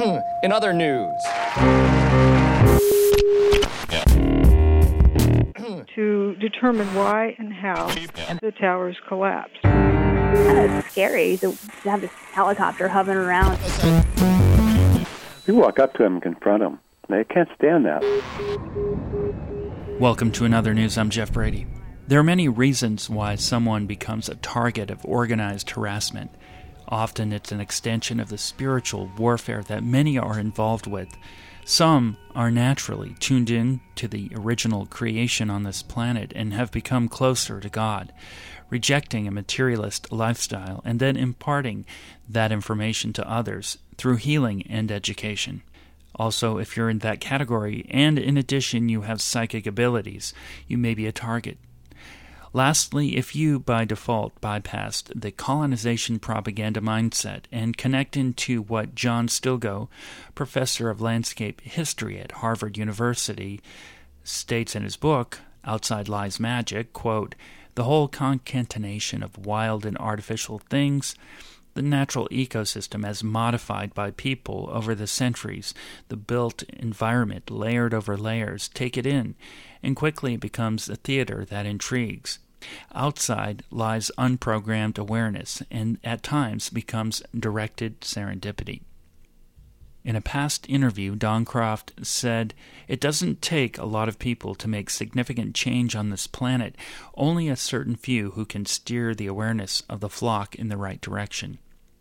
In other news. To determine why and how the towers collapsed. It's scary to have this helicopter hovering around. You walk up to them and confront them. They can't stand that. Welcome to Another News. I'm Jeff Brady. There are many reasons why someone becomes a target of organized harassment. Often it's an extension of the spiritual warfare that many are involved with. Some are naturally tuned in to the original creation on this planet and have become closer to God, rejecting a materialist lifestyle and then imparting that information to others through healing and education. Also, if you're in that category and in addition you have psychic abilities, you may be a target. Lastly, if you, by default, bypassed the colonization propaganda mindset and connect into what John Stilgoe, professor of landscape history at Harvard University, states in his book, Outside Lies Magic, quote, "The whole concatenation of wild and artificial things, the natural ecosystem as modified by people over the centuries, the built environment layered over layers, take it in, and quickly it becomes a theater that intrigues. Outside lies unprogrammed awareness, and at times becomes directed serendipity." In a past interview, Don Croft said, "It doesn't take a lot of people to make significant change on this planet, only a certain few who can steer the awareness of the flock in the right direction."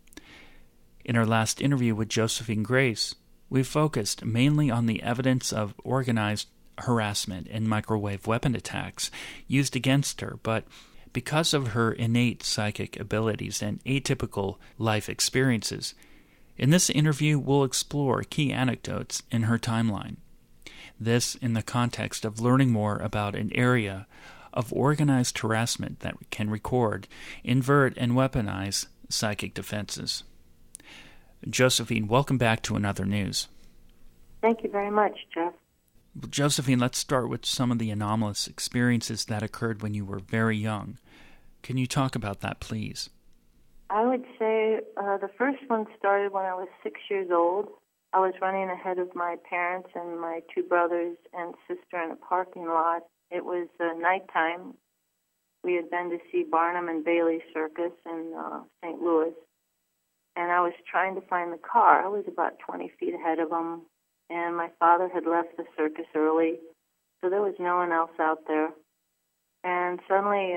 In our last interview with Josephine Grace, we focused mainly on the evidence of organized harassment and microwave weapon attacks used against her, but because of her innate psychic abilities and atypical life experiences, in this interview we'll explore key anecdotes in her timeline. This in the context of learning more about an area of organized harassment that can record, invert, and weaponize psychic defenses. Josephine, welcome back to Another News. Thank you very much, Jeff. Josephine, let's start with some of the anomalous experiences that occurred when you were very young. Can you talk about that, please? I would say the first one started when I was 6 years old. I was running ahead of my parents and my two brothers and sister in a parking lot. It was nighttime. We had been to see Barnum and Bailey Circus in St. Louis, and I was trying to find the car. I was about 20 feet ahead of them, and my father had left the circus early, so there was no one else out there. And suddenly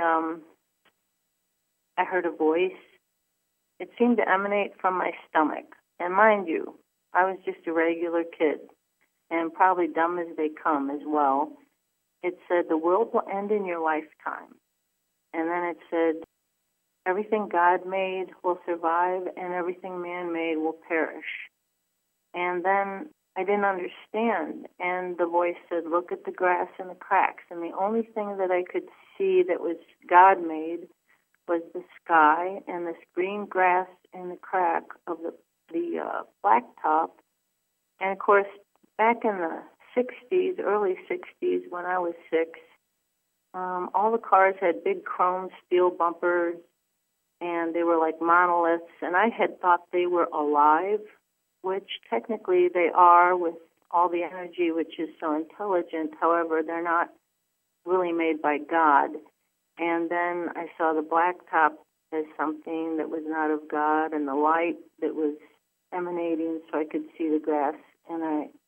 I heard a voice. It seemed to emanate from my stomach. And mind you, I was just a regular kid, and probably dumb as they come as well. It said, "The world will end in your lifetime." And then it said, "Everything God made will survive, and everything man made will perish." And then I didn't understand, and the voice said, "Look at the grass and the cracks." And the only thing that I could see that was God-made was the sky and this green grass in the crack of the blacktop. And, of course, back in the 60s, early 60s, when I was 6, all the cars had big chrome steel bumpers, and they were like monoliths, and I had thought they were alive, which technically they are with all the energy, which is so intelligent. However, they're not really made by God. And then I saw the blacktop as something that was not of God, and the light that was emanating so I could see the grass. And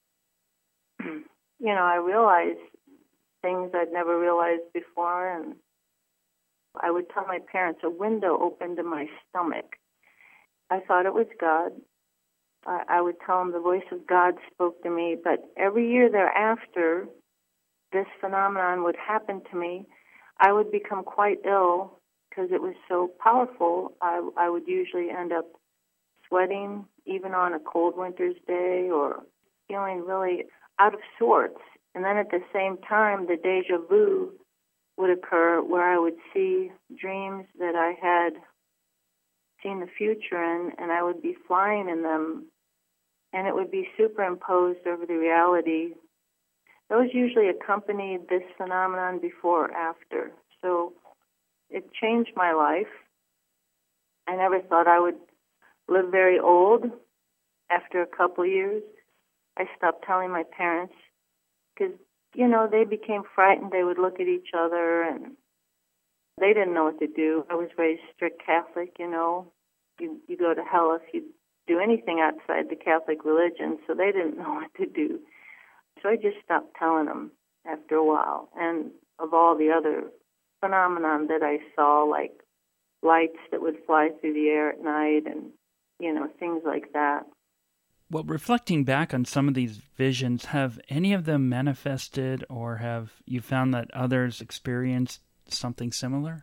I realized things I'd never realized before, and I would tell my parents a window opened to my stomach. I thought it was God. I would tell them the voice of God spoke to me, but every year thereafter, this phenomenon would happen to me. I would become quite ill because it was so powerful. I would usually end up sweating, even on a cold winter's day, or feeling really out of sorts. And then at the same time, the deja vu would occur where I would see dreams that I had seen the future in, and I would be flying in them, and it would be superimposed over the reality. Those usually accompanied this phenomenon before or after. So it changed my life. I never thought I would live very old, after a couple years, I stopped telling my parents because, they became frightened. They would look at each other, and they didn't know what to do. I was raised strict Catholic, You go to hell if you do anything outside the Catholic religion, so they didn't know what to do. So I just stopped telling them after a while. And of all the other phenomenon that I saw, like lights that would fly through the air at night and, things like that. Well, reflecting back on some of these visions, have any of them manifested, or have you found that others experienced something similar?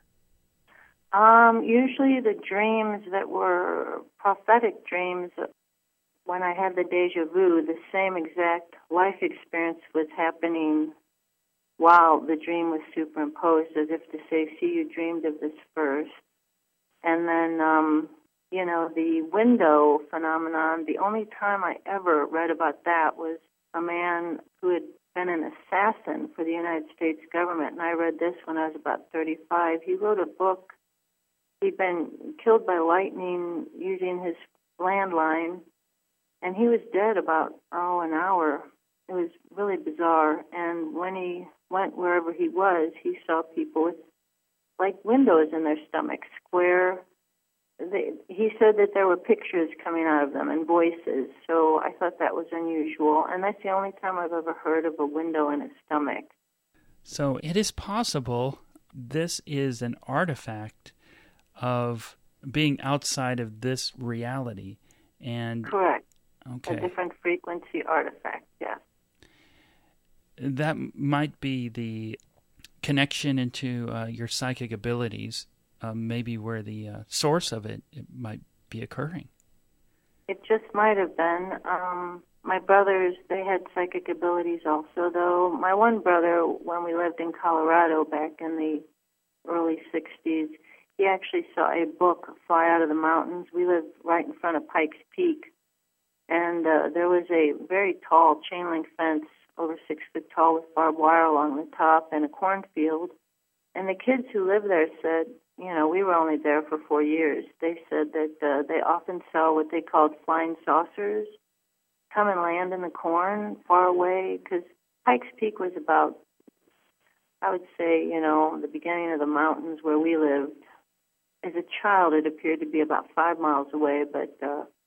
Usually the dreams that were prophetic dreams, when I had the deja vu, the same exact life experience was happening while the dream was superimposed, as if to say, see, you dreamed of this first. And then, the window phenomenon, the only time I ever read about that was a man who had been an assassin for the United States government, and I read this when I was about 35. He wrote a book. He'd been killed by lightning using his landline, and he was dead about, an hour. It was really bizarre. And when he went wherever he was, he saw people with, like, windows in their stomachs, square. He said that there were pictures coming out of them and voices, so I thought that was unusual. And that's the only time I've ever heard of a window in a stomach. So it is possible this is an artifact of being outside of this reality. And correct. Okay. A different frequency artifact, yeah. That might be the connection into your psychic abilities, maybe where the source of it might be occurring. It just might have been. My brothers, they had psychic abilities also, though. My one brother, when we lived in Colorado back in the early 60s, he actually saw a book fly out of the mountains. We lived right in front of Pikes Peak, and there was a very tall chain link fence, over 6 foot tall, with barbed wire along the top, and a cornfield. And the kids who lived there said, we were only there for 4 years. They said that they often saw what they called flying saucers come and land in the corn far away, because Pikes Peak was about, I would say, the beginning of the mountains where we lived. As a child, it appeared to be about 5 miles away, but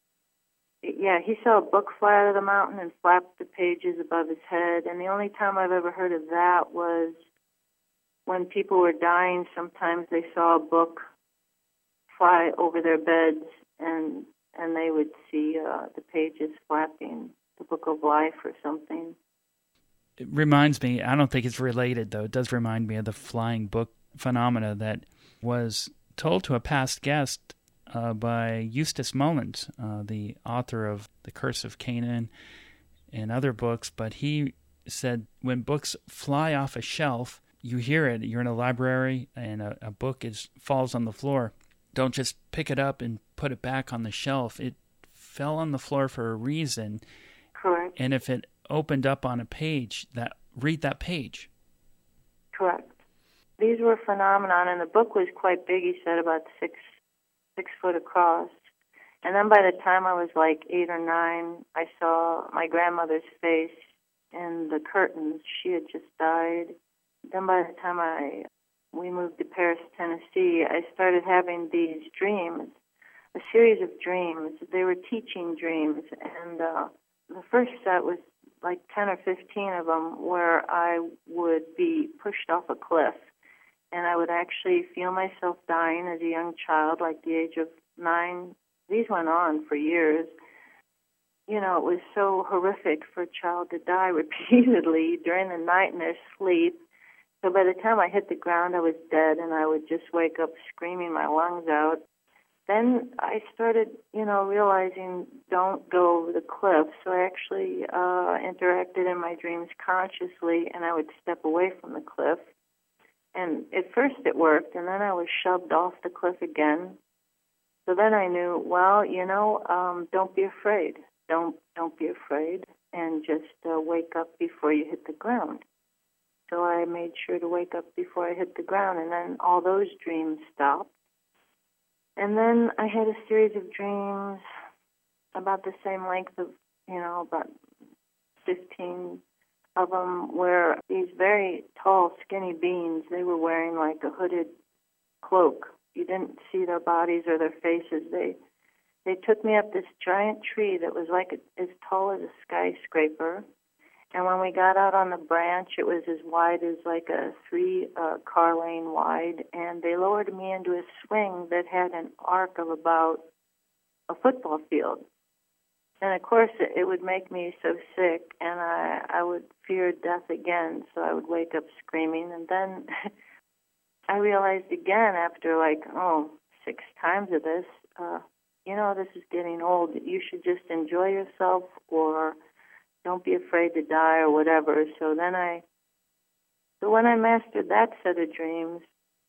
he saw a book fly out of the mountain and flap the pages above his head. And the only time I've ever heard of that was when people were dying. Sometimes they saw a book fly over their beds, and they would see the pages flapping, the Book of Life or something. It reminds me, I don't think it's related, though. It does remind me of the flying book phenomena that was told to a past guest by Eustace Mullins, the author of The Curse of Canaan and other books. But he said when books fly off a shelf, you hear it. You're in a library and a book falls on the floor. Don't just pick it up and put it back on the shelf. It fell on the floor for a reason. Correct. And if it opened up on a page, read that page. Correct. These were phenomenon, and the book was quite big. He said about six foot across. And then by the time I was like 8 or 9, I saw my grandmother's face in the curtains. She had just died. Then by the time we moved to Paris, Tennessee, I started having these dreams, a series of dreams. They were teaching dreams, and the first set was like 10 or 15 of them where I would be pushed off a cliff, and I would actually feel myself dying as a young child, like the age of 9. These went on for years. It was so horrific for a child to die repeatedly during the night in their sleep. So by the time I hit the ground, I was dead, and I would just wake up screaming my lungs out. Then I started, realizing don't go over the cliff. So I actually interacted in my dreams consciously, and I would step away from the cliff. And at first it worked, and then I was shoved off the cliff again. So then I knew, don't be afraid. Don't be afraid, and just wake up before you hit the ground. So I made sure to wake up before I hit the ground, and then all those dreams stopped. And then I had a series of dreams about the same length of, about 15 of them, were these very tall, skinny beings. They were wearing like a hooded cloak. You didn't see their bodies or their faces. They took me up this giant tree that was like as tall as a skyscraper. And when we got out on the branch, it was as wide as like a 3-car lane wide. And they lowered me into a swing that had an arc of about a football field. And of course, it would make me so sick, and I would fear death again. So I would wake up screaming. And then I realized again after 6 times of this, this is getting old. You should just enjoy yourself, or don't be afraid to die, or whatever. So when I mastered that set of dreams,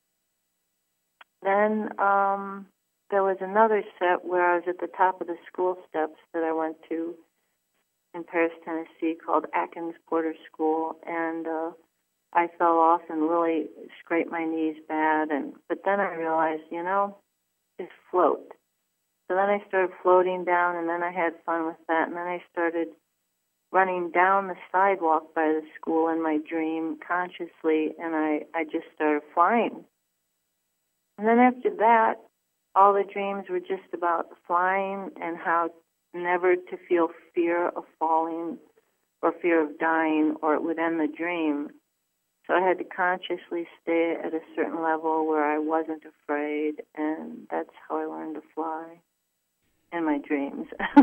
then there was another set where I was at the top of the school steps that I went to in Paris, Tennessee, called Atkins Porter School, and I fell off and really scraped my knees bad. But then I realized, just float. So then I started floating down, and then I had fun with that, and then I started running down the sidewalk by the school in my dream consciously, and I just started flying. And then after that, all the dreams were just about flying and how never to feel fear of falling or fear of dying, or it would end the dream. So I had to consciously stay at a certain level where I wasn't afraid, and that's how I learned to fly in my dreams.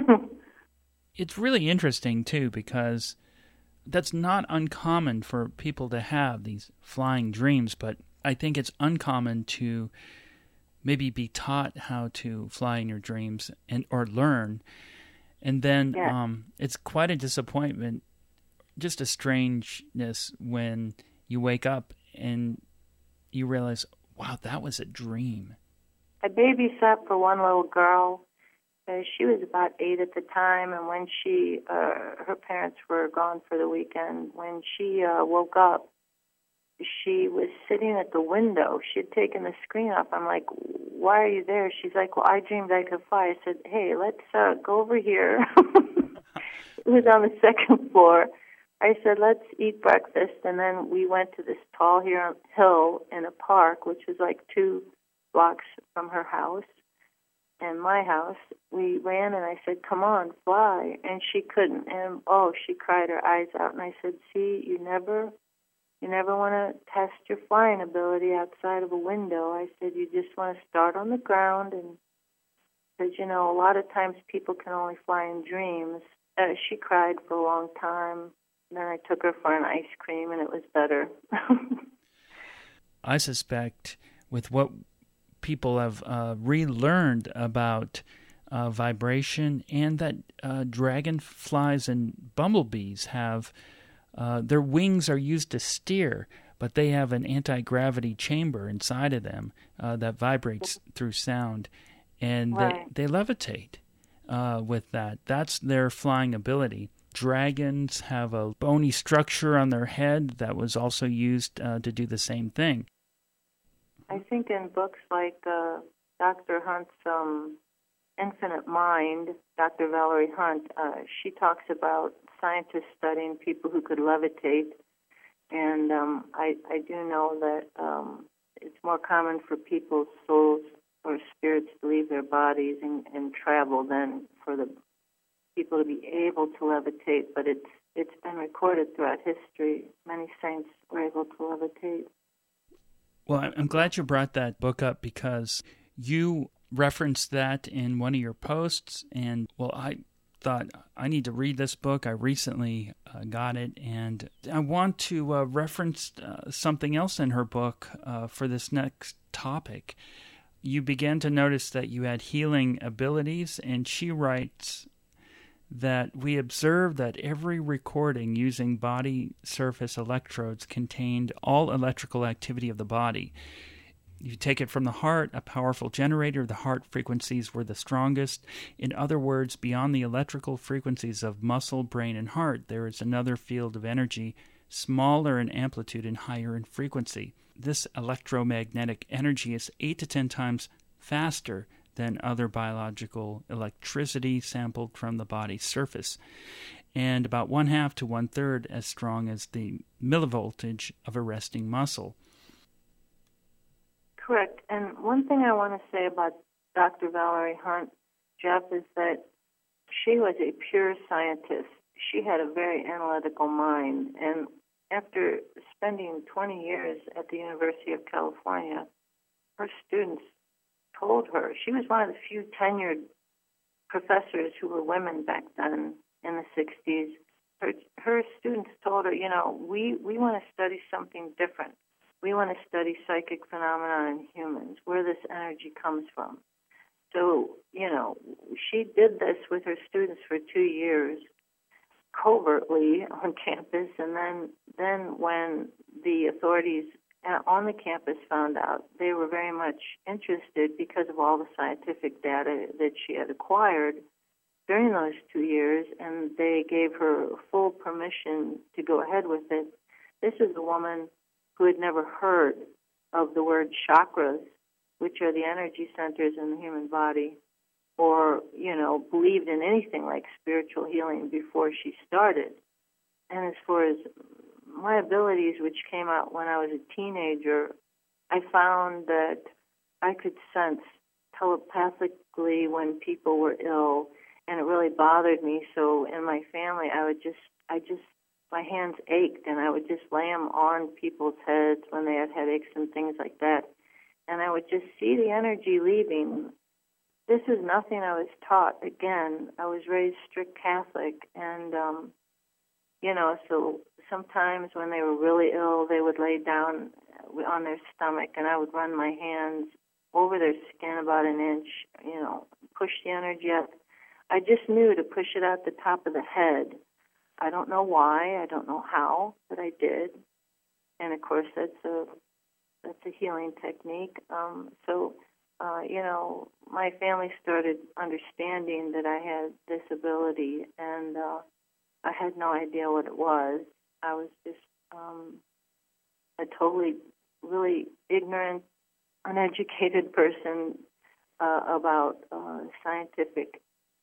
It's really interesting, too, because that's not uncommon for people to have these flying dreams, but I think it's uncommon to maybe be taught how to fly in your dreams or learn. And then it's quite a disappointment, just a strangeness when you wake up and you realize, wow, that was a dream. I babysat for one little girl. She was about 8 at the time, and when her parents were gone for the weekend, when she woke up, she was sitting at the window. She had taken the screen off. I'm like, why are you there? She's like, well, I dreamed I could fly. I said, hey, let's go over here. It was on the 2nd floor. I said, let's eat breakfast, and then we went to this tall hill in a park, which was like 2 blocks from her house and my house. We ran, and I said, come on, fly. And she couldn't. And, she cried her eyes out. And I said, see, you never want to test your flying ability outside of a window. I said, you just want to start on the ground. And because, a lot of times people can only fly in dreams. She cried for a long time. And then I took her for an ice cream, and it was better. I suspect with what people have relearned about vibration, and that dragonflies and bumblebees have their wings are used to steer, but they have an anti-gravity chamber inside of them that vibrates through sound, and they levitate with that. That's their flying ability. Dragons have a bony structure on their head that was also used to do the same thing. I think in books like Dr. Hunt's Infinite Mind, Dr. Valerie Hunt, she talks about scientists studying people who could levitate, and I do know that it's more common for people's souls or spirits to leave their bodies and travel than for the people to be able to levitate, but it's been recorded throughout history. Many saints were able to levitate. Well, I'm glad you brought that book up, because you referenced that in one of your posts, and, I thought I need to read this book. I recently got it, and I want to reference something else in her book for this next topic. You began to notice that you had healing abilities, and she writes that we observed that every recording using body surface electrodes contained all electrical activity of the body. You take it from the heart, a powerful generator, the heart frequencies were the strongest. In other words, beyond the electrical frequencies of muscle, brain, and heart, there is another field of energy, smaller in amplitude and higher in frequency. This electromagnetic energy is 8 to 10 times faster than other biological electricity sampled from the body's surface, and about 1/2 to 1/3 as strong as the millivoltage of a resting muscle. Correct. And one thing I want to say about Dr. Valerie Hunt, Jeff, is that she was a pure scientist. She had a very analytical mind. And after spending 20 years at the University of California, her students told her, she was one of the few tenured professors who were women back then in the 60s. Her students told her, we want to study something different. We want to study psychic phenomena in humans, where this energy comes from. So, she did this with her students for 2 years, covertly on campus, and then when the authorities on the campus found out, they were very much interested because of all the scientific data that she had acquired during those 2 years, and they gave her full permission to go ahead with it. This is a woman who had never heard of the word chakras, which are the energy centers in the human body, or, believed in anything like spiritual healing before she started. And as far as my abilities, which came out when I was a teenager, I found that I could sense telepathically when people were ill, and it really bothered me. So in my family, my hands ached, and I would just lay them on people's heads when they had headaches and things like that. And I would just see the energy leaving. This is nothing I was taught. Again, I was raised strict Catholic, and, so sometimes when they were really ill, they would lay down on their stomach, and I would run my hands over their skin about an inch, push the energy up. I just knew to push it out the top of the head. I don't know why, I don't know how, but I did. And of course, that's a healing technique. My family started understanding that I had this ability, and I had no idea what it was. I was just a totally, really ignorant, uneducated person about scientific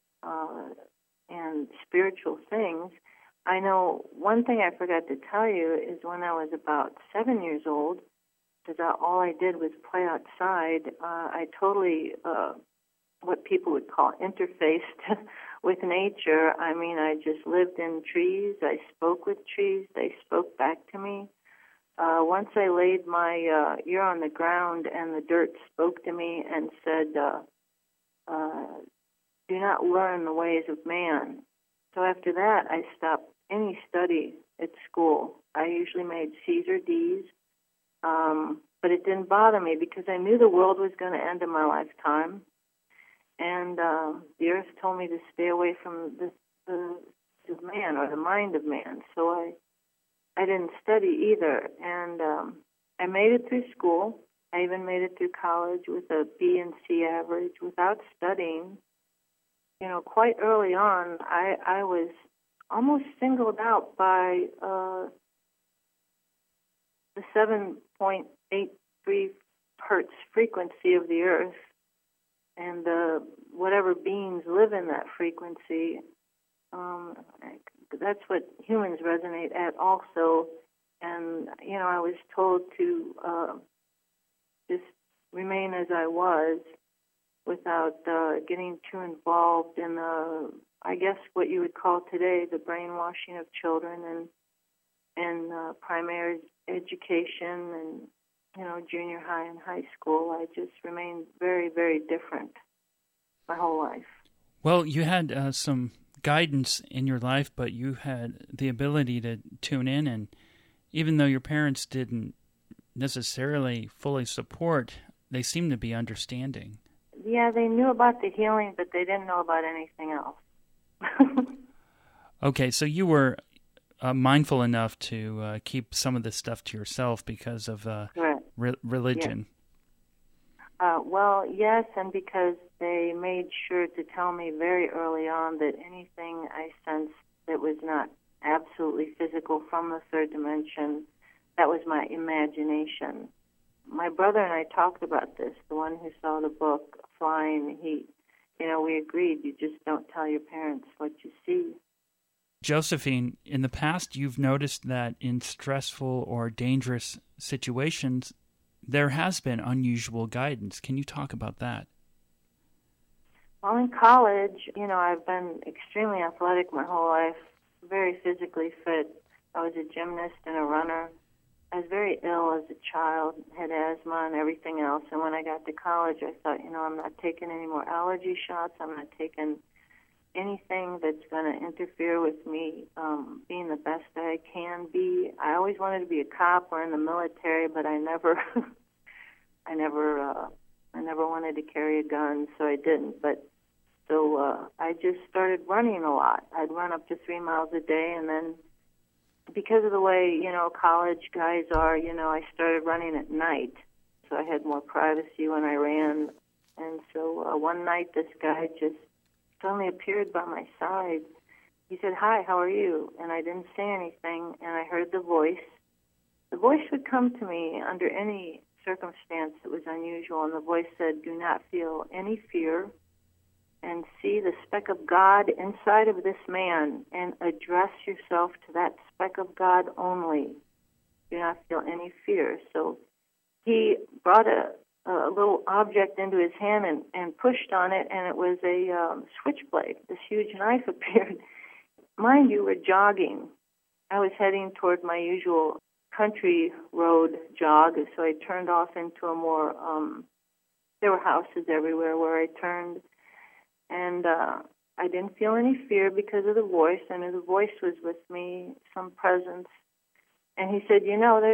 and spiritual things. I know one thing I forgot to tell you is when I was about 7 years old, because all I did was play outside, I totally, what people would call interfaced with nature. I mean, I just lived in trees. I spoke with trees. They spoke back to me. Once I laid my ear on the ground and the dirt spoke to me and said, do not learn the ways of man. So after that, I stopped any study at school. I usually made C's or D's, but it didn't bother me because I knew the world was going to end in my lifetime, and the earth told me to stay away from the man or the mind of man. So I didn't study either, and I made it through school. I even made it through college with a B and C average without studying. Quite early on, I was almost singled out by the 7.83 hertz frequency of the Earth, and whatever beings live in that frequency. That's what humans resonate at also. And, I was told to just remain as I was without getting too involved in I guess what you would call today the brainwashing of children and primary education and, junior high and high school. I just remained very, very different my whole life. Well, you had some guidance in your life, but you had the ability to tune in, and even though your parents didn't necessarily fully support, they seemed to be understanding. Yeah, they knew about the healing, but they didn't know about anything else. Okay, so you were mindful enough to keep some of this stuff to yourself because of religion. Yes. Well, yes, and because they made sure to tell me very early on that anything I sensed that was not absolutely physical from the third dimension, that was my imagination. My brother and I talked about this, the one who saw the book flying. We agreed, you just don't tell your parents what you see. Josephine, in the past, you've noticed that in stressful or dangerous situations, there has been unusual guidance. Can you talk about that? Well, in college, I've been extremely athletic my whole life, very physically fit. I was a gymnast and a runner. I was very ill as a child, had asthma and everything else. And when I got to college, I thought, I'm not taking any more allergy shots. I'm not taking anything that's going to interfere with me being the best that I can be. I always wanted to be a cop or in the military, but I never wanted to carry a gun, so I didn't. So I just started running a lot. I'd run up to 3 miles a day, and then because of the way, college guys are, I started running at night. So I had more privacy when I ran. And so one night this guy just suddenly appeared by my side. He said, "Hi, how are you?" And I didn't say anything, and I heard the voice. The voice would come to me under any circumstance that was unusual, and the voice said, "Do not feel any fear, and see the speck of God inside of this man, and address yourself to that speck of God only. Do not feel any fear." So he brought a little object into his hand and pushed on it, and it was a switchblade. This huge knife appeared. Mind you, we're jogging. I was heading toward my usual country road jog, so I turned off into a more, there were houses everywhere where I turned. And I didn't feel any fear because of the voice. I knew the voice was with me, some presence. And he said,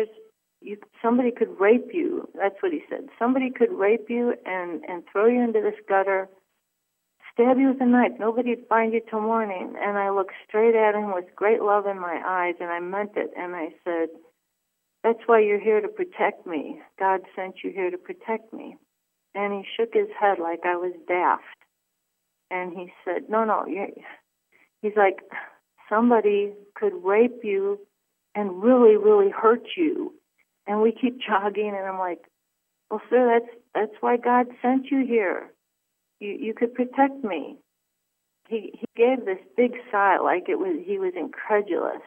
somebody could rape you. That's what he said. Somebody could rape you and throw you into this gutter, stab you with a knife. Nobody'd find you till morning. And I looked straight at him with great love in my eyes, and I meant it. And I said, "That's why you're here to protect me. God sent you here to protect me." And he shook his head like I was daft. And he said, no, he's like, "Somebody could rape you and really, really hurt you." And we keep jogging, and I'm like, "Well, sir, that's why God sent you here. You could protect me." He gave this big sigh, like he was incredulous.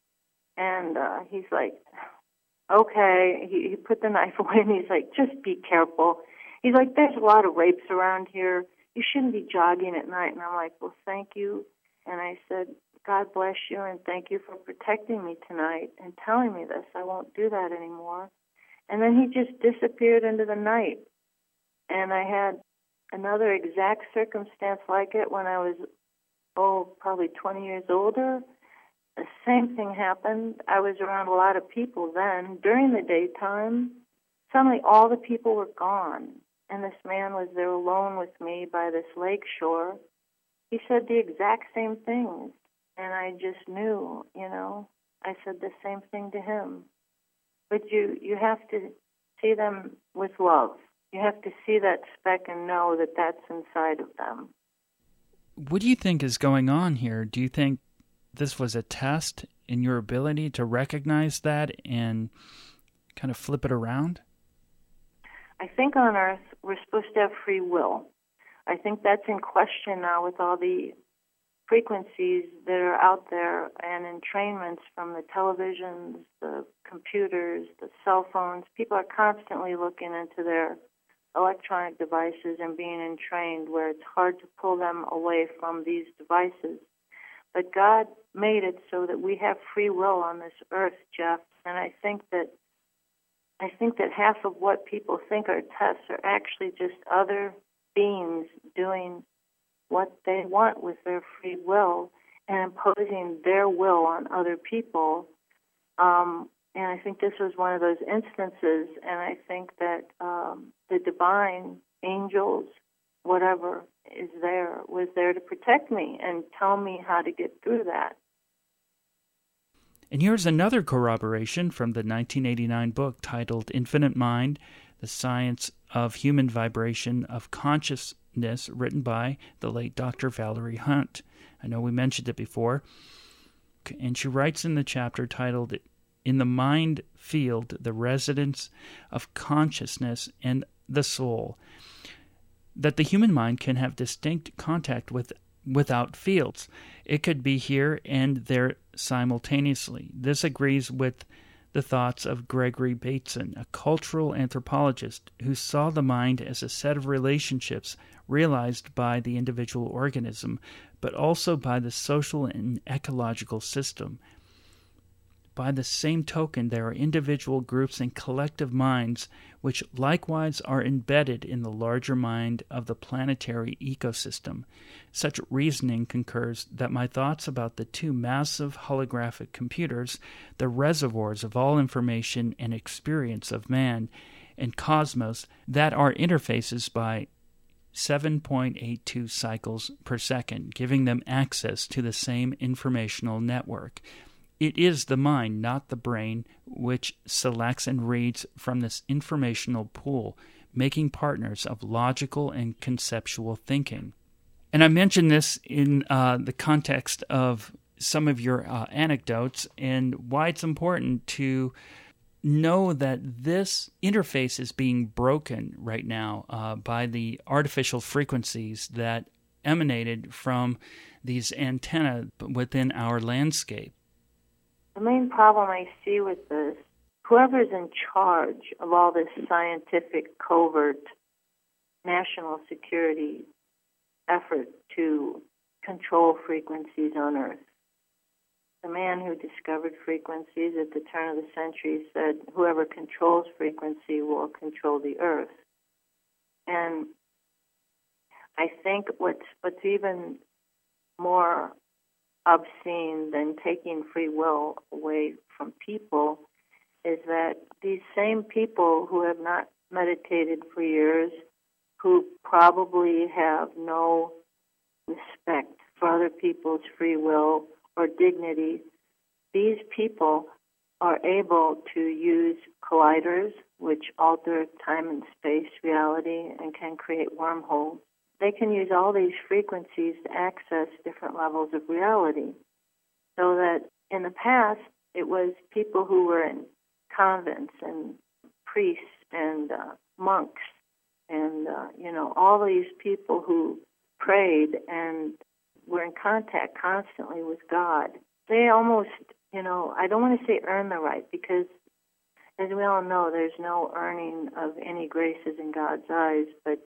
And he's like, "Okay." He put the knife away, and he's like, "Just be careful." He's like, "There's a lot of rapes around here. You shouldn't be jogging at night." And I'm like, "Well, thank you." And I said, "God bless you, and thank you for protecting me tonight and telling me this. I won't do that anymore." And then he just disappeared into the night. And I had another exact circumstance like it when I was, probably 20 years older. The same thing happened. I was around a lot of people then. During the daytime, suddenly all the people were gone. And this man was there alone with me by this lake shore. He said the exact same things. And I just knew, I said the same thing to him. But you have to see them with love. You have to see that speck and know that that's inside of them. What do you think is going on here? Do you think this was a test in your ability to recognize that and kind of flip it around? I think on Earth we're supposed to have free will. I think that's in question now with all the frequencies that are out there and entrainments from the televisions, the computers, the cell phones. People are constantly looking into their electronic devices and being entrained where it's hard to pull them away from these devices. But God made it so that we have free will on this earth, Jeff, and I think that half of what people think are tests are actually just other beings doing what they want with their free will and imposing their will on other people. And I think this was one of those instances, and I think that the divine angels, whatever was there to protect me and tell me how to get through that. And here's another corroboration from the 1989 book titled Infinite Mind, The Science of Human Vibration of Consciousness, written by the late Dr. Valerie Hunt. I know we mentioned it before. And she writes in the chapter titled In the Mind Field, the Residence of Consciousness and the Soul. that the human mind can have distinct contact without fields. It could be here and there simultaneously. This agrees with the thoughts of Gregory Bateson, a cultural anthropologist who saw the mind as a set of relationships realized by the individual organism, but also by the social and ecological system. By the same token, there are individual groups and collective minds which likewise are embedded in the larger mind of the planetary ecosystem. Such reasoning concurs that my thoughts about the two massive holographic computers, the reservoirs of all information and experience of man and cosmos, that are interfaces by 7.82 cycles per second, giving them access to the same informational network. It is the mind, not the brain, which selects and reads from this informational pool, making partners of logical and conceptual thinking. And I mention this in the context of some of your anecdotes and why it's important to know that this interface is being broken right now by the artificial frequencies that emanated from these antennae within our landscape. The main problem I see with this, whoever's in charge of all this scientific, covert, national security effort to control frequencies on Earth, the man who discovered frequencies at the turn of the century said, whoever controls frequency will control the Earth. And I think what's even more obscene than taking free will away from people is that these same people who have not meditated for years, who probably have no respect for other people's free will or dignity, these people are able to use colliders, which alter time and space reality and can create wormholes. They can use all these frequencies to access different levels of reality. So that in the past, it was people who were in convents and priests and monks and, all these people who prayed and were in contact constantly with God. They almost, I don't want to say earn the right, because as we all know, there's no earning of any graces in God's eyes, but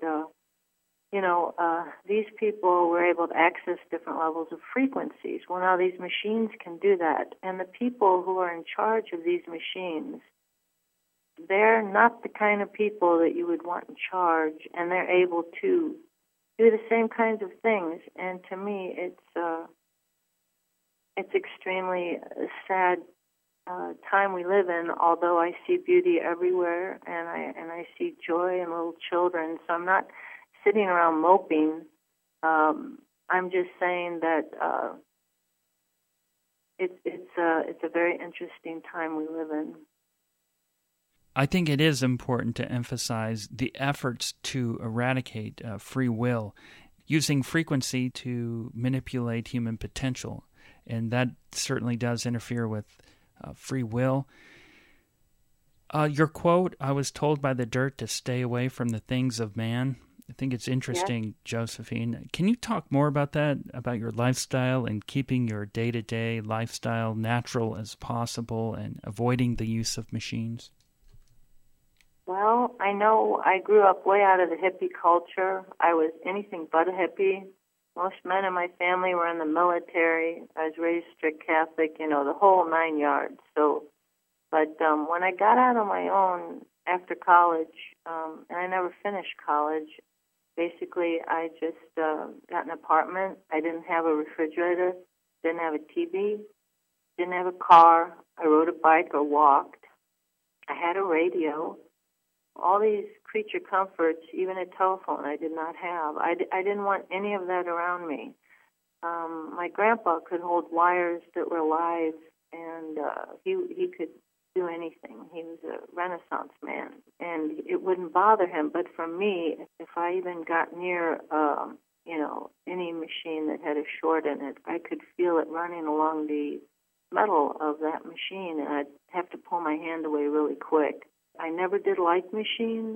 these people were able to access different levels of frequencies. Well, now these machines can do that. And the people who are in charge of these machines, they're not the kind of people that you would want in charge, and they're able to do the same kinds of things. And to me, it's extremely sad time we live in, although I see beauty everywhere, and I see joy in little children. So I'm not sitting around moping. I'm just saying that it's a very interesting time we live in. I think it is important to emphasize the efforts to eradicate free will, using frequency to manipulate human potential, and that certainly does interfere with free will. Your quote, "I was told by the dirt to stay away from the things of man," I think it's interesting, yes. Josephine. Can you talk more about that, about your lifestyle and keeping your day-to-day lifestyle natural as possible and avoiding the use of machines? Well, I know I grew up way out of the hippie culture. I was anything but a hippie. Most men in my family were in the military. I was raised strict Catholic, the whole 9 yards. But when I got out on my own after college, and I never finished college, basically I just got an apartment. I didn't have a refrigerator, didn't have a TV, didn't have a car. I rode a bike or walked. I had a radio. All these creature comforts, even a telephone, I did not have. I didn't want any of that around me. My grandpa could hold wires that were alive, and he could do anything. He was a Renaissance man, and it wouldn't bother him. But for me, if I even got near, any machine that had a short in it, I could feel it running along the metal of that machine, and I'd have to pull my hand away really quick. I never did like machines,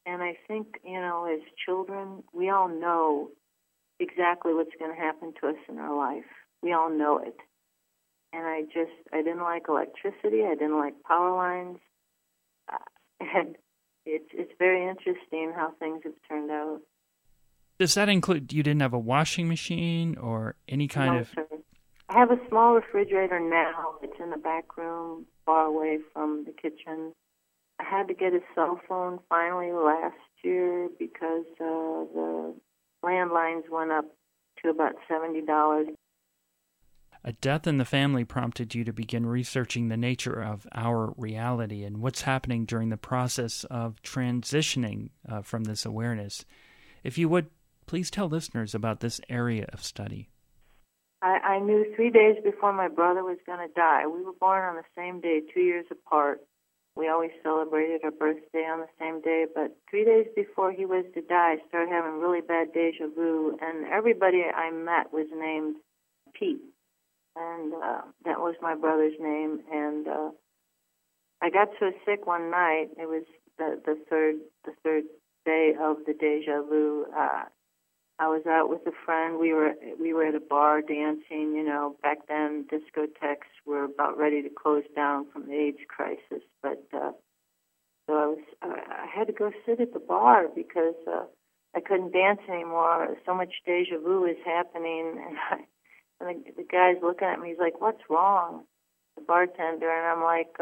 And I think, as children, we all know exactly what's going to happen to us in our life. We all know it. And I didn't like electricity. I didn't like power lines. And it's very interesting how things have turned out. Does that include, you didn't have a washing machine or any kind No, of... sir. I have a small refrigerator now. It's in the back room, far away from the kitchen. I had to get a cell phone finally last year because the landlines went up to about $70. A death in the family prompted you to begin researching the nature of our reality and what's happening during the process of transitioning from this awareness. If you would, please tell listeners about this area of study. I knew 3 days before my brother was going to die. We were born on the same day, 2 years apart. We always celebrated our birthday on the same day, but 3 days before he was to die, I started having really bad deja vu, and everybody I met was named Pete, and that was my brother's name. And I got so sick one night. It was the third day of the deja vu. I was out with a friend. We were at a bar dancing. Back then discotheques were about ready to close down from the AIDS crisis. But so I had to go sit at the bar because I couldn't dance anymore. So much deja vu was happening, and the guy's looking at me. He's like, "What's wrong?" The bartender, and I'm like,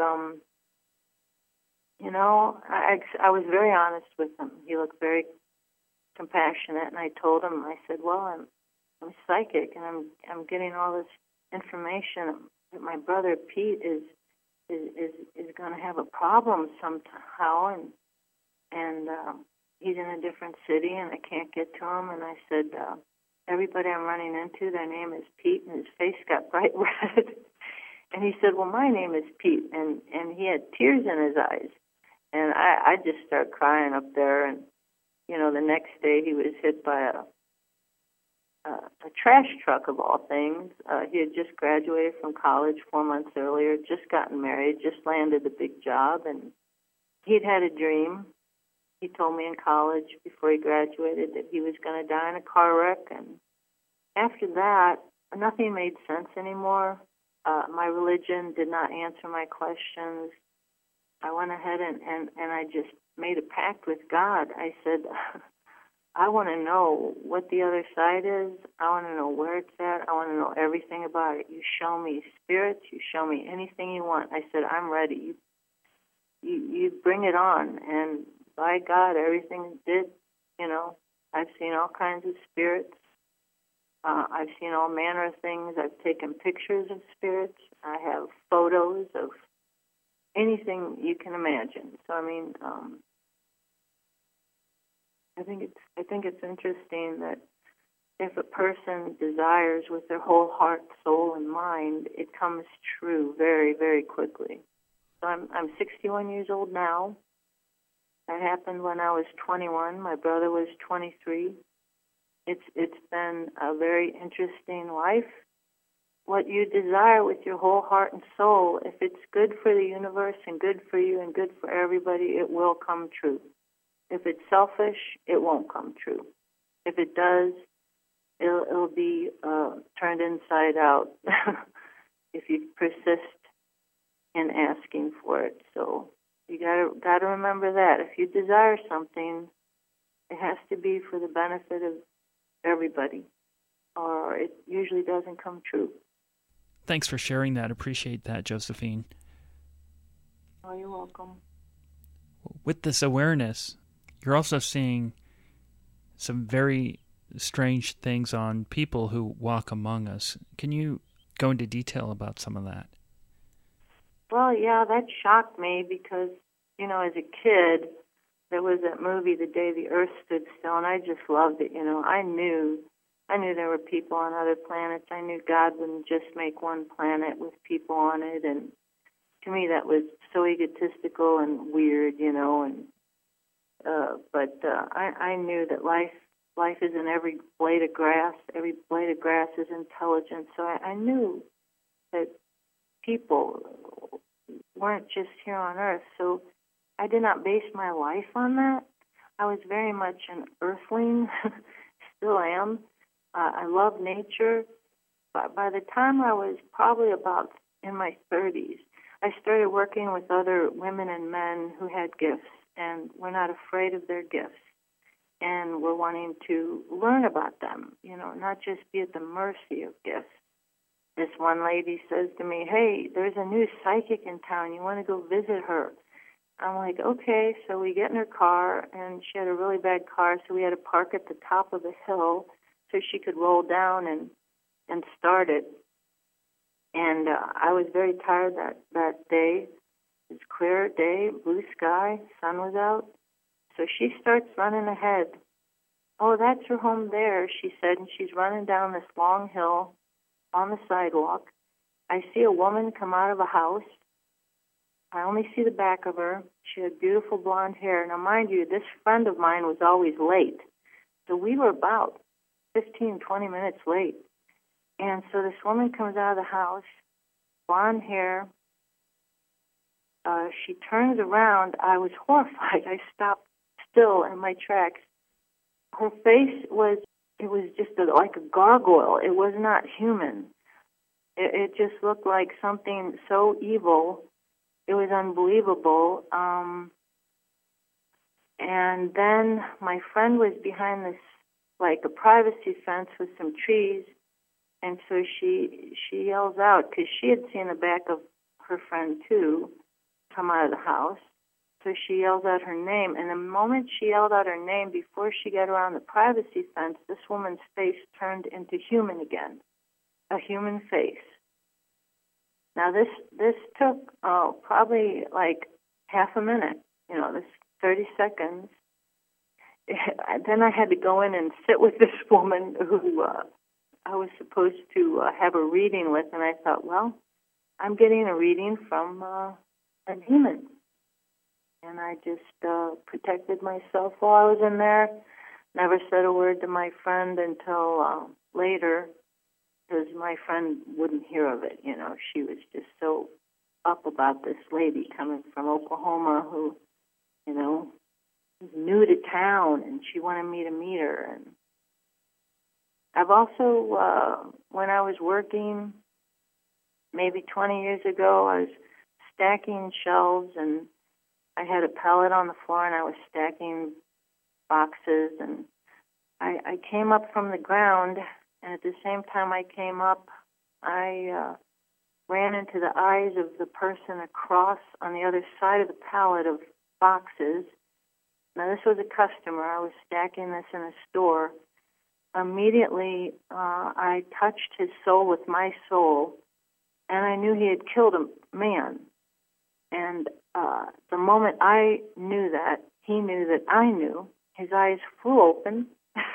I was very honest with him. He looked very compassionate, and I told him, I said, well, I'm psychic, and I'm getting all this information that my brother Pete is going to have a problem somehow, and he's in a different city, and I can't get to him. And I said, everybody I'm running into, their name is Pete, and his face got bright red. And he said, well, my name is Pete, and he had tears in his eyes, and I just started crying up there. And the next day he was hit by a trash truck of all things. He had just graduated from college 4 months earlier, just gotten married, just landed a big job, and he'd had a dream. He told me in college before he graduated that he was going to die in a car wreck, and after that, nothing made sense anymore. My religion did not answer my questions. I went ahead and I just made a pact with God. I said, I want to know what the other side is. I want to know where it's at. I want to know everything about it. You show me spirits. You show me anything you want. I said, I'm ready. You bring it on. And by God, everything did. I've seen all kinds of spirits. I've seen all manner of things. I've taken pictures of spirits. I have photos of anything you can imagine. So I think it's interesting that if a person desires with their whole heart, soul, and mind, it comes true very, very quickly. So I'm 61 years old now. That happened when I was 21. My brother was 23. It's been a very interesting life. What you desire with your whole heart and soul, if it's good for the universe and good for you and good for everybody, it will come true. If it's selfish, it won't come true. If it does, it'll be turned inside out if you persist in asking for it. So you gotta remember that. If you desire something, it has to be for the benefit of everybody, or it usually doesn't come true. Thanks for sharing that. Appreciate that, Josephine. Oh, you're welcome. With this awareness, you're also seeing some very strange things on people who walk among us. Can you go into detail about some of that? Well, yeah, that shocked me because, as a kid, there was that movie, The Day the Earth Stood Still, and I just loved it. I knew there were people on other planets. I knew God wouldn't just make one planet with people on it, and to me that was so egotistical and weird, but I knew that life is in every blade of grass. Every blade of grass is intelligent. So I knew that people weren't just here on Earth. So I did not base my life on that. I was very much an earthling, still am. I love nature. But by the time I was probably about in my 30s, I started working with other women and men who had gifts and were not afraid of their gifts and were wanting to learn about them, not just be at the mercy of gifts. This one lady says to me, "Hey, there's a new psychic in town. You want to go visit her?" I'm like, okay. So we get in her car, and she had a really bad car, so we had to park at the top of the hill so she could roll down and start it. And I was very tired that day. It was a clear day, blue sky, sun was out. So she starts running ahead. "Oh, that's her home there," she said, and she's running down this long hill on the sidewalk. I see a woman come out of a house. I only see the back of her. She had beautiful blonde hair. Now, mind you, this friend of mine was always late. So we were about 15, 20 minutes late. And so this woman comes out of the house, blonde hair. She turns around. I was horrified. I stopped still in my tracks. Her face was just like a gargoyle. It was not human. It just looked like something so evil. It was unbelievable. And then my friend was behind this, like a privacy fence with some trees. And so she yells out, because she had seen the back of her friend, too, come out of the house. So she yells out her name. And the moment she yelled out her name, before she got around the privacy fence, this woman's face turned into human again, a human face. Now, this took probably like half a minute, this 30 seconds. Then I had to go in and sit with this woman who I was supposed to have a reading with, and I thought, well, I'm getting a reading from a demon. And I just protected myself while I was in there, never said a word to my friend until later, because my friend wouldn't hear of it. She was just so up about this lady coming from Oklahoma who, was new to town, and she wanted me to meet her. And I've also, when I was working maybe 20 years ago, I was stacking shelves, and I had a pallet on the floor, and I was stacking boxes, and I came up from the ground, and at the same time I came up, I ran into the eyes of the person across on the other side of the pallet of boxes. Now, this was a customer. I was stacking this in a store. Immediately, I touched his soul with my soul, and I knew he had killed a man. And the moment I knew that, he knew that I knew. His eyes flew open.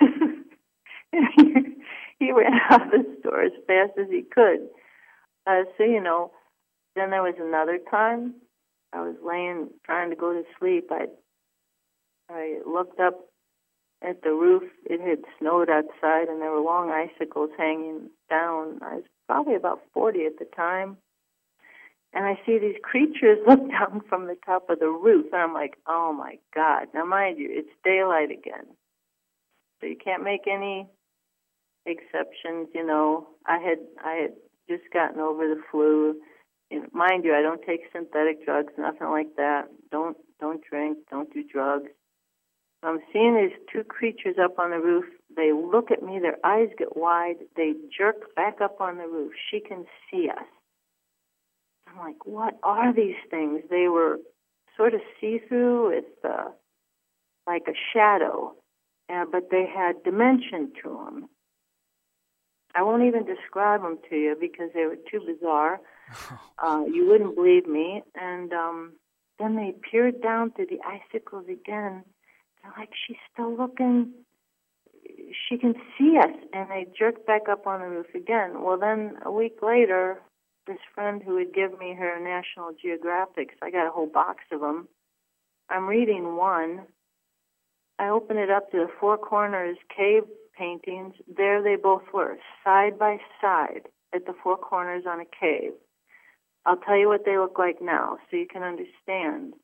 He ran out of the store as fast as he could. So, then there was another time. I was trying to go to sleep. I looked up at the roof. It had snowed outside, and there were long icicles hanging down. I was probably about 40 at the time. And I see these creatures look down from the top of the roof, and I'm like, oh, my God. Now, mind you, it's daylight again. So you can't make any exceptions, I had just gotten over the flu. Mind you, I don't take synthetic drugs, nothing like that. Don't drink, don't do drugs. I'm seeing these two creatures up on the roof. They look at me, their eyes get wide, they jerk back up on the roof. She can see us. I'm like, what are these things? They were sort of see-through with like a shadow, but they had dimension to them. I won't even describe them to you because they were too bizarre. You wouldn't believe me. And then they peered down through the icicles again. They're like, she's still looking. She can see us. And they jerked back up on the roof again. Well, then a week later, this friend who would give me her National Geographics, I got a whole box of them. I'm reading one. I open it up to the Four Corners cave paintings. There they both were, side by side at the Four Corners on a cave. I'll tell you what they look like now so you can understand.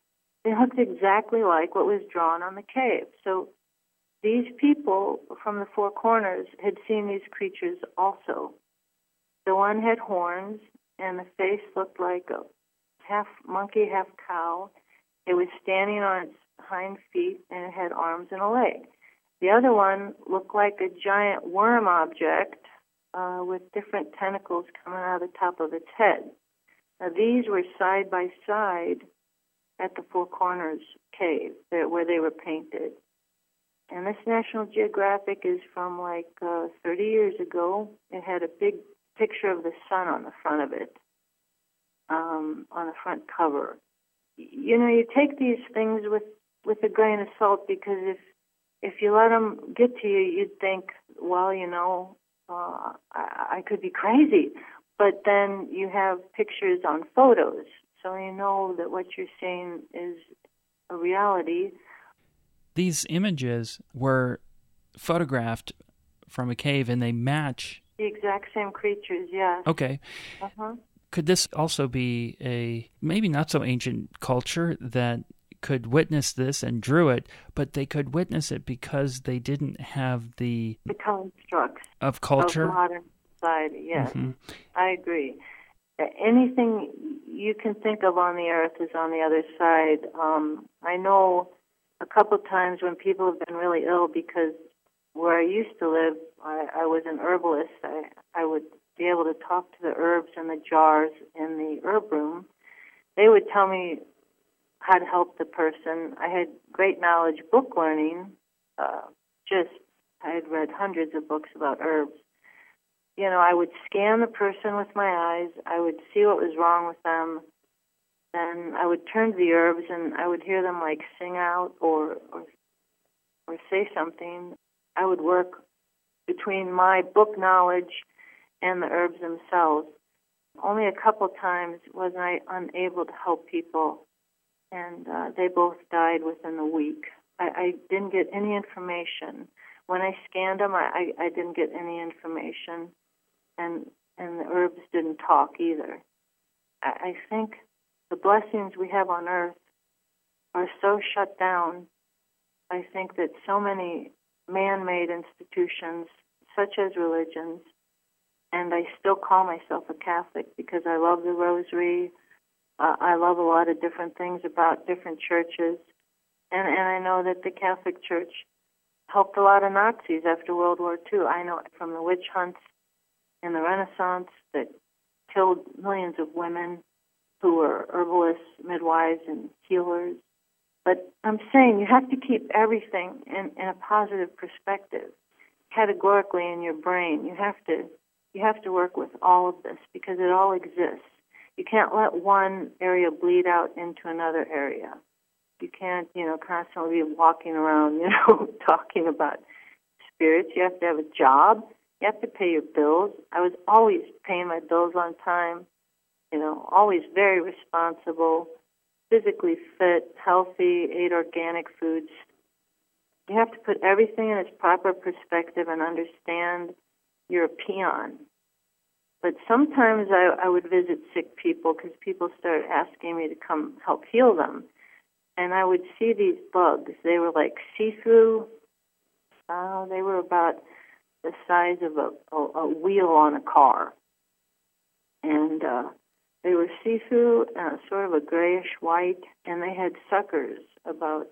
They looked exactly like what was drawn on the cave. So these people from the Four Corners had seen these creatures also. The one had horns, and the face looked like a half monkey, half cow. It was standing on its hind feet, and it had arms and a leg. The other one looked like a giant worm object with different tentacles coming out of the top of its head. Now, these were side by side at the Four Corners cave where they were painted. And this National Geographic is from 30 years ago. It had a big picture of the sun on the front of it, on the front cover. You take these things with a grain of salt, because if you let them get to you, you'd think, well, I could be crazy. But then you have pictures on photos, so you know that what you're seeing is a reality. These images were photographed from a cave, and they match the exact same creatures, yes. Okay. Uh-huh. Could this also be a maybe not so ancient culture that could witness this and drew it, but they could witness it because they didn't have the constructs of culture? Of modern society, yes. Mm-hmm. I agree. Anything you can think of on the earth is on the other side. I know a couple times when people have been really ill, because where I used to live, I was an herbalist. I would be able to talk to the herbs in the jars in the herb room. They would tell me how to help the person. I had great knowledge, book learning. I had read hundreds of books about herbs. I would scan the person with my eyes. I would see what was wrong with them. Then I would turn to the herbs, and I would hear them sing out or say something. I would work between my book knowledge and the herbs themselves. Only a couple times was I unable to help people, and they both died within a week. I didn't get any information. When I scanned them, I didn't get any information, and the herbs didn't talk either. I think the blessings we have on earth are so shut down. I think that so many man-made institutions, such as religions, and I still call myself a Catholic because I love the Rosary. I love a lot of different things about different churches, and I know that the Catholic Church helped a lot of Nazis after World War II. I know it from the witch hunts in the Renaissance that killed millions of women who were herbalists, midwives, and healers. But I'm saying you have to keep everything in a positive perspective, categorically in your brain. You have to work with all of this because it all exists. You can't let one area bleed out into another area. You can't, constantly be walking around, talking about spirits. You have to have a job. You have to pay your bills. I was always paying my bills on time, always very responsible, physically fit, healthy, ate organic foods. You have to put everything in its proper perspective and understand you're a peon. But sometimes I would visit sick people because people started asking me to come help heal them. And I would see these bugs. They were like see-through. They were about the size of a wheel on a car. And they were see-through, sort of a grayish-white, and they had suckers about,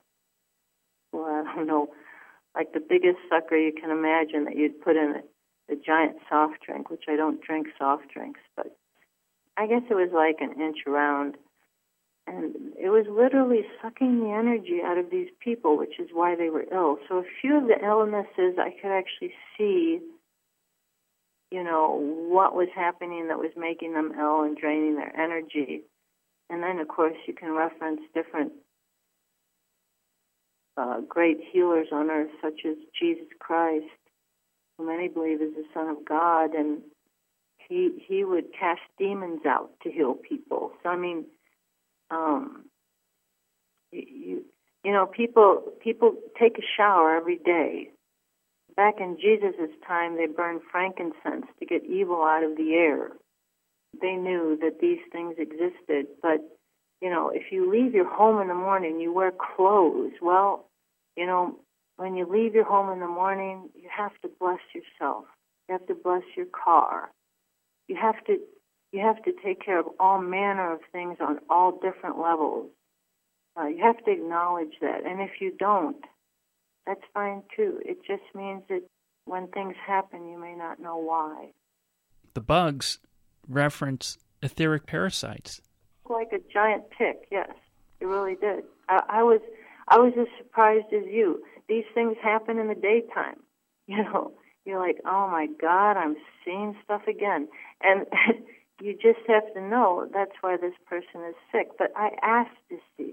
I don't know, like the biggest sucker you can imagine that you'd put in a giant soft drink, which I don't drink soft drinks, but I guess it was like an inch around. And it was literally sucking the energy out of these people, which is why they were ill. So a few of the illnesses I could actually see, what was happening that was making them ill and draining their energy. And then, of course, you can reference different great healers on earth, such as Jesus Christ, who many believe is the Son of God, and he would cast demons out to heal people. So, I mean, people take a shower every day. Back in Jesus' time, they burned frankincense to get evil out of the air. They knew that these things existed, but if you leave your home in the morning, you wear clothes. Well, when you leave your home in the morning, you have to bless yourself. You have to bless your car. You have to take care of all manner of things on all different levels. You have to acknowledge that. And if you don't, that's fine too. It just means that when things happen, you may not know why. The bugs reference etheric parasites. Like a giant tick, yes, it really did. I was as surprised as you. These things happen in the daytime. You're like, oh my God, I'm seeing stuff again. And you just have to know that's why this person is sick. But I asked to see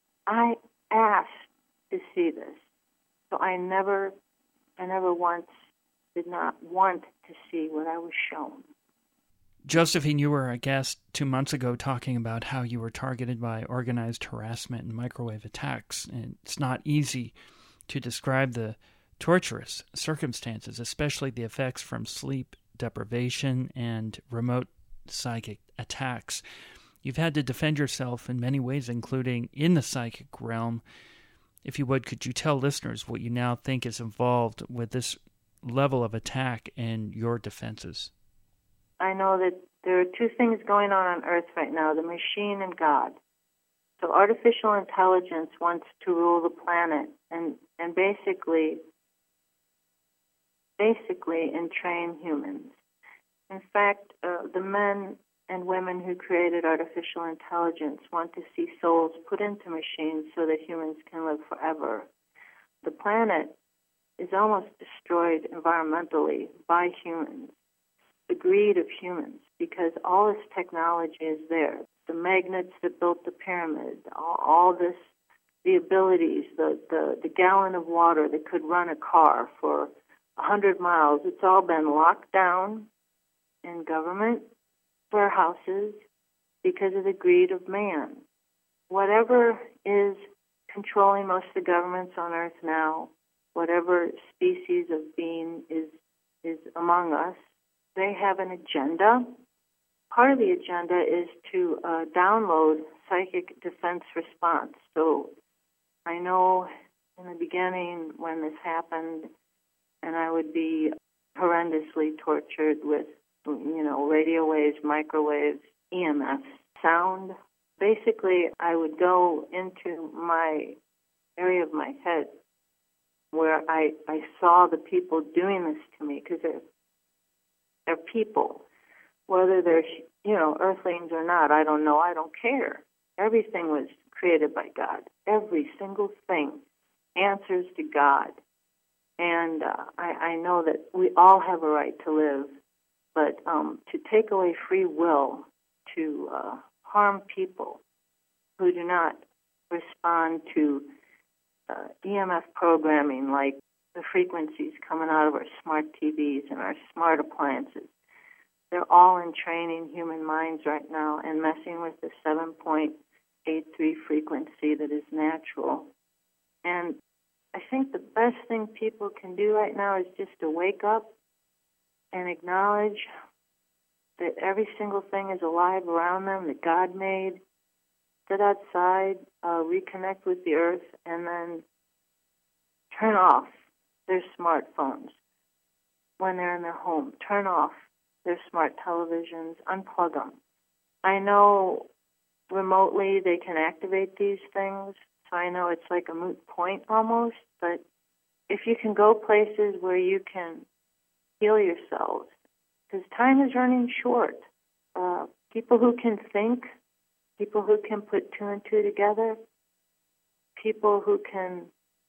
this. So I never once did not want to see what I was shown. Josephine, you were a guest 2 months ago talking about how you were targeted by organized harassment and microwave attacks. And it's not easy to describe the torturous circumstances, especially the effects from sleep deprivation and remote psychic attacks. You've had to defend yourself in many ways, including in the psychic realm. If you would, could you tell listeners what you now think is involved with this level of attack and your defenses? I know that there are two things going on Earth right now, the machine and God. So artificial intelligence wants to rule the planet and basically entrain humans. In fact, the men and women who created artificial intelligence want to see souls put into machines so that humans can live forever. The planet is almost destroyed environmentally by humans, the greed of humans, because all this technology is there. The magnets that built the pyramid, all this, the abilities, the gallon of water that could run a car for 100 miles, it's all been locked down in government warehouses because of the greed of man. Whatever is controlling most of the governments on Earth now, whatever species of being is among us, they have an agenda. Part of the agenda is to download psychic defense response. So I know in the beginning when this happened, and I would be horrendously tortured with, radio waves, microwaves, EMF, sound. Basically, I would go into my area of my head where I saw the people doing this to me, because they're people. Whether they're, earthlings or not, I don't know. I don't care. Everything was created by God. Every single thing answers to God. And I know that we all have a right to live, but to take away free will, to harm people who do not respond to EMF programming, like the frequencies coming out of our smart TVs and our smart appliances, they're all entraining human minds right now and messing with the 7.83 frequency that is natural. And I think the best thing people can do right now is just to wake up and acknowledge that every single thing is alive around them that God made. Sit outside, reconnect with the earth, and then turn off their smartphones when they're in their home. Turn off their smart televisions, unplug them. I know remotely they can activate these things, so I know it's like a moot point almost, but if you can go places where you can heal yourselves, because time is running short. People who can think, people who can put two and two together, people who can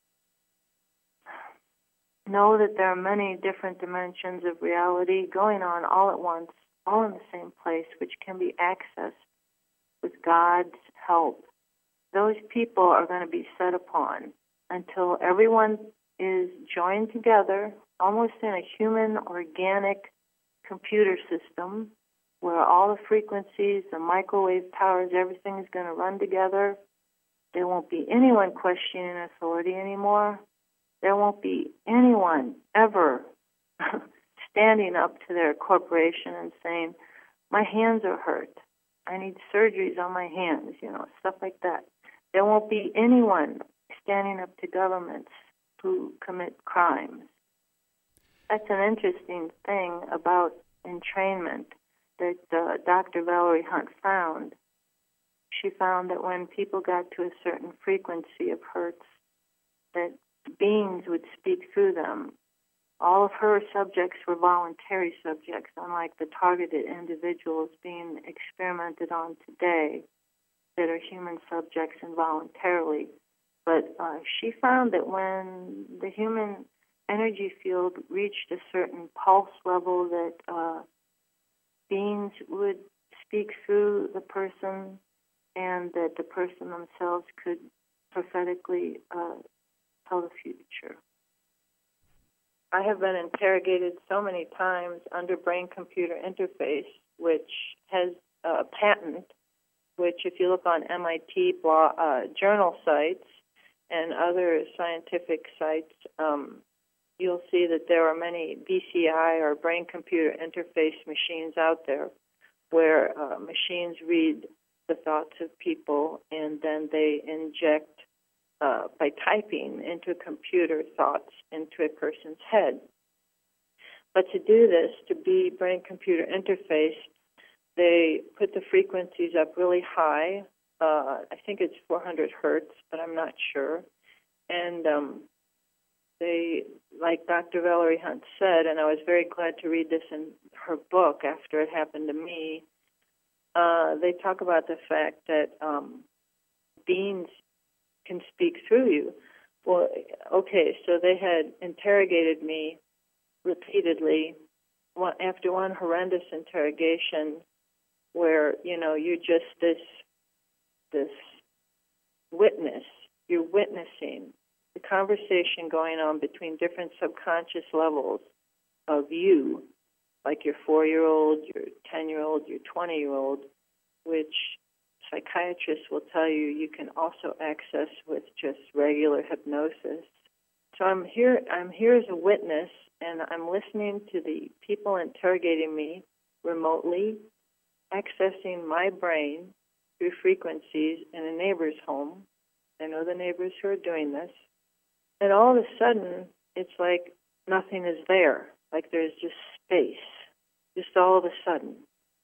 know that there are many different dimensions of reality going on all at once, all in the same place, which can be accessed with God's help. Those people are going to be set upon until everyone is joined together, almost in a human, organic computer system where all the frequencies, the microwave towers, everything is going to run together. There won't be anyone questioning authority anymore. There won't be anyone ever standing up to their corporation and saying, my hands are hurt. I need surgeries on my hands, stuff like that. There won't be anyone standing up to governments who commit crimes. That's an interesting thing about entrainment that Dr. Valerie Hunt found. She found that when people got to a certain frequency of hertz, that beings would speak through them. All of her subjects were voluntary subjects, unlike the targeted individuals being experimented on today that are human subjects involuntarily. But she found that when the human energy field reached a certain pulse level, that beings would speak through the person, and that the person themselves could prophetically tell the future. I have been interrogated so many times under brain-computer interface, which has a patent, which if you look on MIT journal sites and other scientific sites, you'll see that there are many BCI or brain-computer interface machines out there where machines read the thoughts of people, and then they inject by typing into a computer thoughts into a person's head. But to do this, to be brain-computer interface, they put the frequencies up really high. I think it's 400 hertz, but I'm not sure. And they, like Dr. Valerie Hunt said, and I was very glad to read this in her book after it happened to me, they talk about the fact that beings can speak through you. Well, okay, so they had interrogated me repeatedly after one horrendous interrogation where, you're just this witness. You're witnessing the conversation going on between different subconscious levels of you, like your 4-year-old, your 10-year-old, your 20-year-old, which psychiatrists will tell you can also access with just regular hypnosis. So I'm here as a witness, and I'm listening to the people interrogating me remotely, accessing my brain through frequencies in a neighbor's home. I know the neighbors who are doing this. And all of a sudden, it's like nothing is there. Like there's just space, just all of a sudden.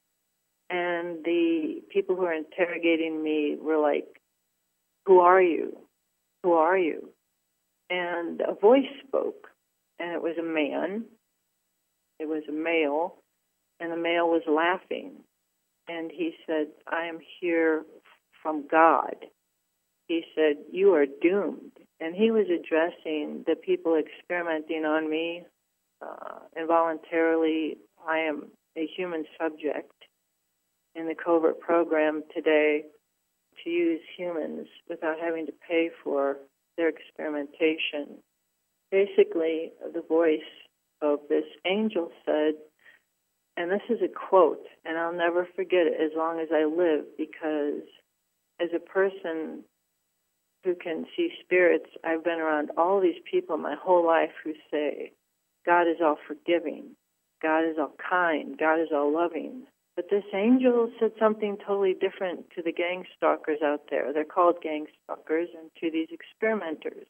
And the people who are interrogating me were like, "Who are you? Who are you?" And a voice spoke, and it was a man. It was a male, and the male was laughing. And he said, "I am here from God." He said, "You are doomed." And he was addressing the people experimenting on me involuntarily. I am a human subject in the covert program today to use humans without having to pay for their experimentation. Basically, the voice of this angel said, and this is a quote, and I'll never forget it as long as I live, because as a person who can see spirits, I've been around all these people my whole life who say, God is all forgiving, God is all kind, God is all loving. But this angel said something totally different to the gang stalkers out there. They're called gang stalkers, and to these experimenters.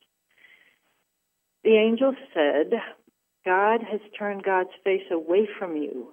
The angel said, God has turned God's face away from you.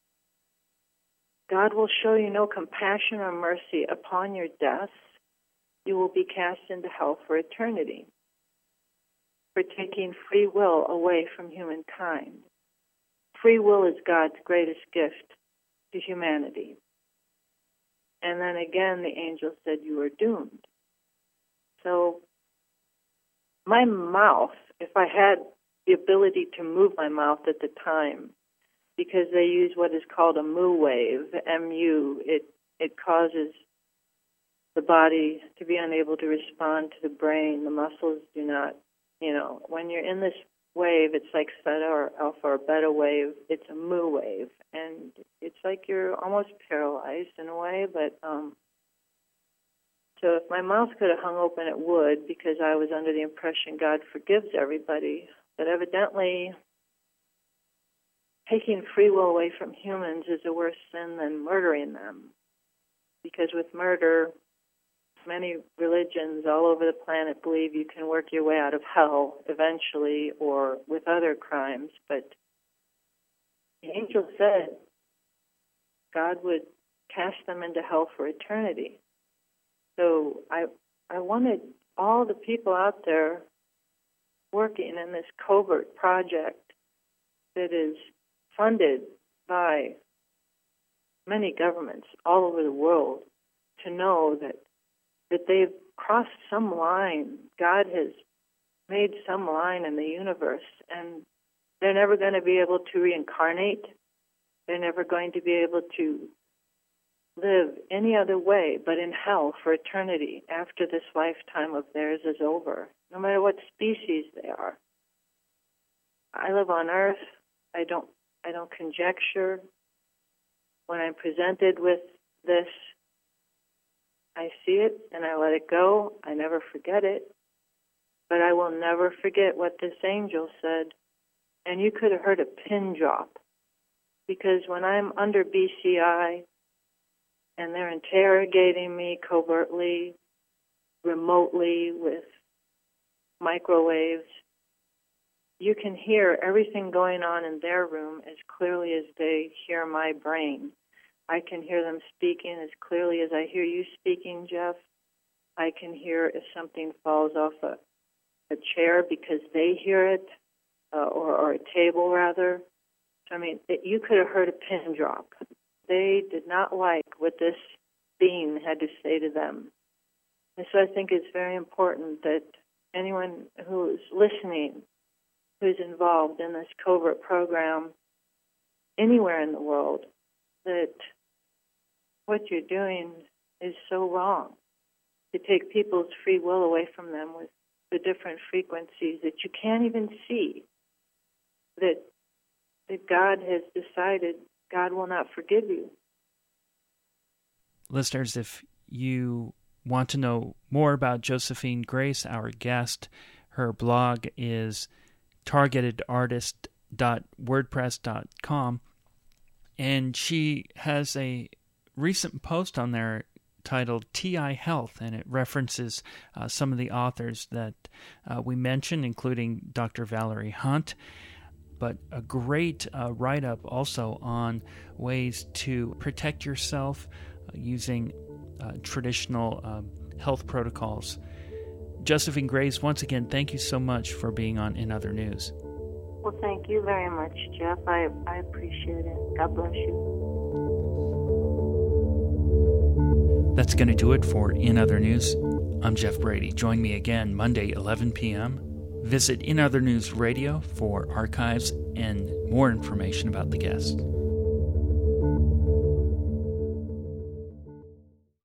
God will show you no compassion or mercy upon your death. You will be cast into hell for eternity for taking free will away from humankind. Free will is God's greatest gift to humanity. And then again, the angel said, you are doomed. So my mouth, if I had the ability to move my mouth at the time, because they use what is called a mu wave, MU, it causes the body to be unable to respond to the brain. The muscles do not, when you're in this wave, it's like theta or alpha or beta wave. It's a mu wave, and it's like you're almost paralyzed in a way. But so if my mouth could have hung open, it would, because I was under the impression God forgives everybody. But evidently, taking free will away from humans is a worse sin than murdering them. because with murder, many religions all over the planet believe you can work your way out of hell eventually or with other crimes. But the angel said God would cast them into hell for eternity. So I wanted all the people out there working in this covert project that is funded by many governments all over the world to know that they've crossed some line. God has made some line in the universe, and they're never going to be able to reincarnate. They're never going to be able to live any other way but in hell for eternity after this lifetime of theirs is over, no matter what species they are. I live on Earth. I don't conjecture. When I'm presented with this, I see it and I let it go. I never forget it. But I will never forget what this angel said. And you could have heard a pin drop. Because when I'm under BCI and they're interrogating me covertly, remotely with microwaves, you can hear everything going on in their room as clearly as they hear my brain. I can hear them speaking as clearly as I hear you speaking, Jeff. I can hear if something falls off a chair because they hear it, or a table, rather. I mean, you could have heard a pin drop. They did not like what this being had to say to them. And so I think it's very important that anyone who is listening, who's involved in this covert program anywhere in the world, that what you're doing is so wrong. To take people's free will away from them with the different frequencies that you can't even see, that God has decided God will not forgive you. Listeners, if you want to know more about Josephine Grace, our guest, her blog is targetedartist.wordpress.com, and she has a recent post on there titled TI Health, and it references some of the authors that we mentioned, including Dr. Valerie Hunt, but a great write-up also on ways to protect yourself using traditional health protocols. Josephine Grace, once again, thank you so much for being on In Other News. Well, thank you very much, Jeff. I appreciate it. God bless you. That's going to do it for In Other News. I'm Jeff Brady. Join me again Monday, 11 p.m. Visit In Other News Radio for archives and more information about the guests.